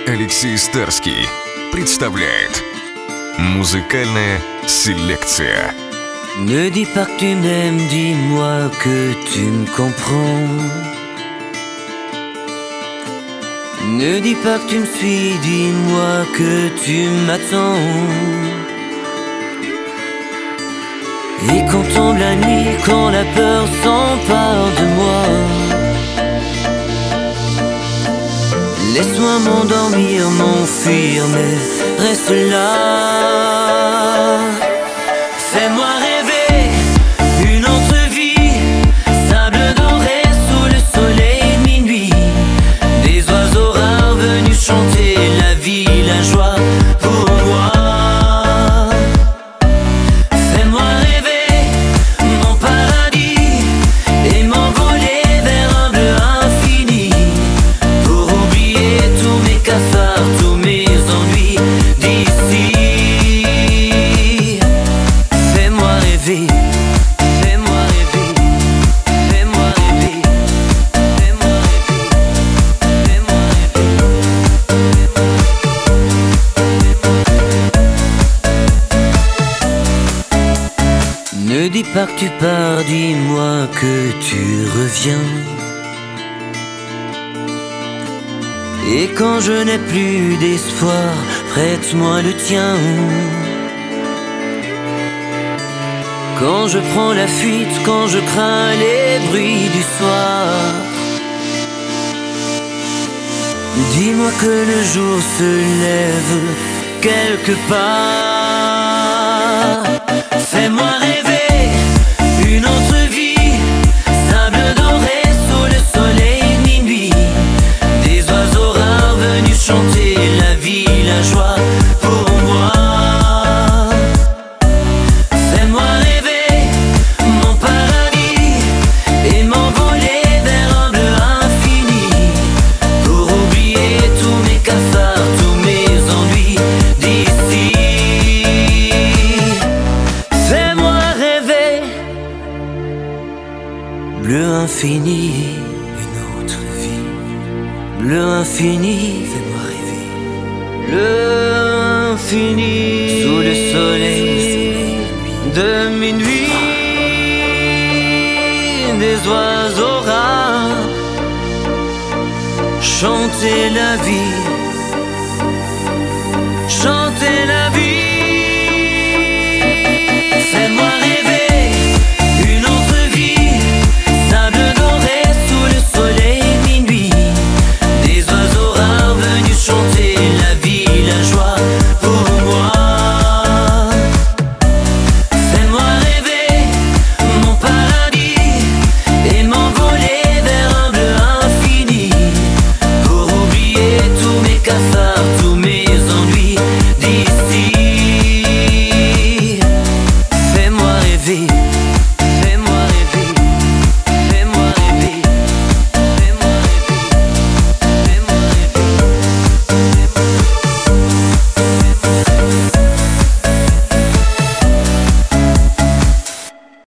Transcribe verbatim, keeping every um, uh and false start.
Алексей Старский представляет музыкальная селекция. Ne dis pas que tu m'aimes, dis-moi que tu me comprends. Ne dis pas que tu me suis, dis-moi que tu m'attends. Et quand tombe la nuit, quand la peur s'empare de moi, laisse-moi m'endormir, m'enfuir, mais reste là. Fais-moi rêver une autre vie, sable doré sous le soleil de minuit, des oiseaux rares venus chanter la vie, la joie pour moi. Fais-moi rêver mon paradis et m'envoler vers un bleu infini, pour oublier tous mes cafards, tous mes ennuis d'ici. Fais-moi rêver, fais-moi rêver, fais-moi rêver, fais-moi rêver, fais-moi rêver. Ne dis pas que tu pars, dis-moi que tu reviens. Et quand je n'ai plus d'espoir, prête-moi le tien. Quand je prends la fuite, quand je crains les bruits du soir, dis-moi que le jour se lève quelque part. Fais-moi rêver une autre vie, sable doré sous le soleil de minuit, des oiseaux rares venus chanter la vie, la joie pour moi. Fais-moi rêver mon paradis et m'envoler vers un bleu infini, pour oublier tous mes cafards, tous mes ennuis d'ici. Fais-moi rêver bleu infini, une autre vie, bleu infini, fais-moi rêver, bleu infini, sous le soleil de minuit, des oiseaux rares chanter la vie, chanter la